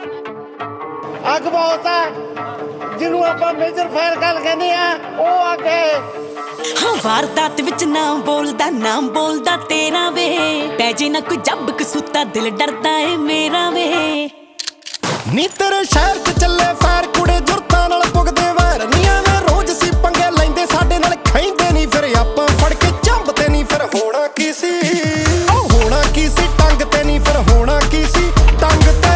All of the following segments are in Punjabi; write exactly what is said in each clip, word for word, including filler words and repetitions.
ਅੱਗ ਬਹੁਤ ਆ ਜਿਹਨੂੰ ਆਪਾਂ ਮੇਜਰ ਫਾਇਰ ਗੱਲ ਕਹਿੰਦੇ ਆ ਉਹ ਅੱਗ ਹੈ। ਹਾਂ ਵਾਰਦਾਤ ਵਿੱਚ ਨਾਮ ਬੋਲਦਾ ਨਾਮ ਬੋਲਦਾ ਤੇਰਾ ਵੇ ਪੈ ਜੇ ਨਾ ਕੋਈ ਜੱਬ ਕਸੂਤਾ ਦਿਲ ਡਰਦਾ ਏ ਮੇਰਾ ਵੇ ਨੀ ਤੇਰੇ ਸ਼ਹਿਰ 'ਚ ਚੱਲੇ ਫਾਇਰ ਕੁੜੇ ਜੁਰਤਾਂ ਨਾਲ ਪੁੱਗਦੇ ਵੈਰ ਨੀ ਐਵੇਂ ਰੋਜ਼ ਸੀ ਪੰਗੇ ਲੈਂਦੇ ਸਾਡੇ ਨਾਲ ਖੈਂਦੇ ਨਹੀਂ ਫਿਰ ਆਪਾਂ ਫੜ ਕੇ ਝੰਬਤੇ ਨਹੀਂ ਫਿਰ ਹੋਣਾ ਕੀ ਸੀ ਉਹ ਹੋਣਾ ਕੀ ਸੀ ਟੰਗ ਤੇ ਨਹੀਂ ਫਿਰ ਹੋਣਾ ਕੀ ਸੀ ਟੰਗ ਤੇ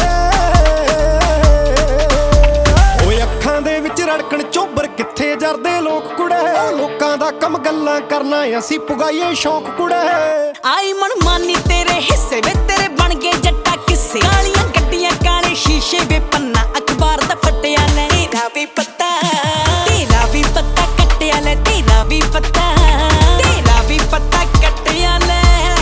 ਓਏ ਅੱਖਾਂ ਦੇ ਵਿੱਚ ਰੜਕਣ ਚੋਬਰ ਕਿੱਥੇ ਜਰਦੇ ਲੋਕ ਕੁੜੇ ਲੋਕਾਂ ਦਾ ਕੰਮ ਗੱਲਾਂ ਕਰਨਾ ਅਸੀਂ ਪੁਗਾਈਏ ਸ਼ੌਕ ਕੁੜੇ ਆਈ ਮਨ ਮਾਨੀ ਤੇਰੇ ਹਿੱਸੇ ਵੇ ਤੇਰੇ ਬਣ ਗਏ ਜੱਟਾ ਕਿੱਸੇ ਕਾਲੀਆਂ ਗੱਡੀਆਂ ਕਾਲੇ ਸ਼ੀਸ਼ੇ ਵੇ ਪੰਨਾ ਅਖਬਾਰ ਦਾ ਫਟਿਆ ਲੈ ਤੇਰਾ ਵੀ ਪਤਾ ਤੇਰਾ ਵੀ ਪਤਾ ਕੱਟਿਆ ਲੈ ਤੇਰਾ ਵੀ ਪਤਾ ਤੇਰਾ ਵੀ ਪਤਾ ਕੱਟਿਆ ਲੈ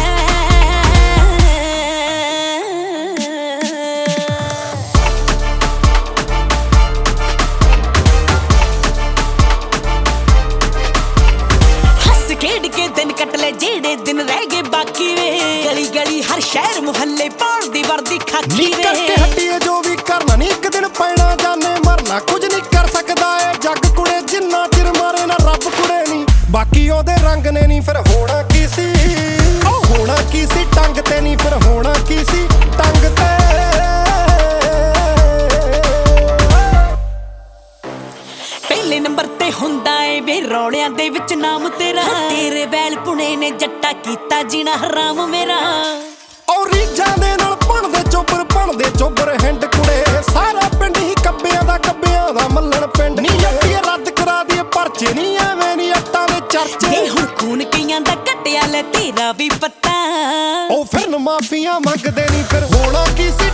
ਹੱਸ ਖੇਡ ਕੇ ਦਿਨ ਕੱਟ ਲੈ ਜਿਹੜੇ ਦਿਨ ਰਹਿ ਗਏ ਬਾਕੀ ਵੇ ਗਲੀ ਗਲੀ ਹਰ ਸ਼ਹਿਰ ਮੁਹੱਲੇ ਪਾਉਣ ਦੀ ਵਰਦੀ ਖਾਕੀ ਨੀ ਵੇ ਕਰਕੇ ਹੱਟੀਏ ਜੋ ਵੀ ਕਰਨਾ ਨੀ ਇੱਕ ਦਿਨ ਪੈਣਾ ਜਾਣੇ ਮਰਨਾ ਕੁਝ ਨਹੀਂ ਕਰ ਸਕਦਾ ਏ ਜੱਗ ਕੁੜੇ ਜਿੰਨਾ ਚਿਰ ਮਾਰੇ ਨਾ ਰੱਬ ਕੁੜੇ ਨਹੀਂ ਬਾਕੀ ਉਹਦੇ ਰੰਗ ਨੇ ਨਹੀਂ ਫਿਰ ਹੋਣਾ ਕੀ ਸੀ ਉਹ ਹੋਣਾ ਕੀ ਸੀ ਟੰਗ ਤੇ ਨਹੀਂ ਫਿਰ ਹੋਣਾ ਕੀ ਸੀ ਟੰਗ ਤੇ ਪਹਿਲੇ ਨੰਬਰ ਤੇ ਹੁੰਦਾ ਏ ਵੇ ਰੌਲਿਆਂ ਦੇ ਵਿੱਚ ਨਾਮ ਤੇਰਾ ਤੇਰੇ ਵੈਲ ਪੁਣੇ ਨੇ ਜੱਟਾ ਕੀਤਾ ਜੀਣਾ ਹਰਾਮ ਮੇਰਾ ਔਰ ਰੀਝਾਂ ਦੇ ਨਾਲ ਬਣਦੇ ਚੋਬਰ ਬਣਦੇ ਚੋਬਰ ਹੈਂਡ ਕੁੜੇ ਸਾਰਾ ਪਿੰਡ ਹੀ ਕੱਬਿਆਂ ਦਾ ਕੱਬਿਆਂ ਦਾ ਮੱਲਣ ਪਿੰਡ ਨੀ ਜੱਟੀਏ ਰੱਦ ਕਰਾ ਦੀਏ ਪਰਚੇ ਨੀ ਐਵੇਂ ਨੀ ਅੱਟਾਂ ਦੇ ਚਰਚੇ ਇਹ ਹੁਣ ਖੂਨ ਕਈਆਂ ਦਾ ਘਟਿਆ ਲੈ ਤੇਰਾ ਵੀ ਪਤਾ ਉਹ ਫਿਰ ਮਾਫੀਆਂ ਮੰਗਦੇ ਨਹੀਂ ਫਿਰ ਹੋਣਾ ਕੀ ਸੀ